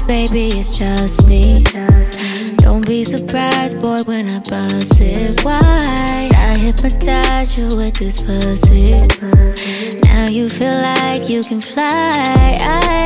baby, it's just me. Don't be surprised, boy, when I bust it wide. I hypnotize you with this pussy. Now you feel like you can fly.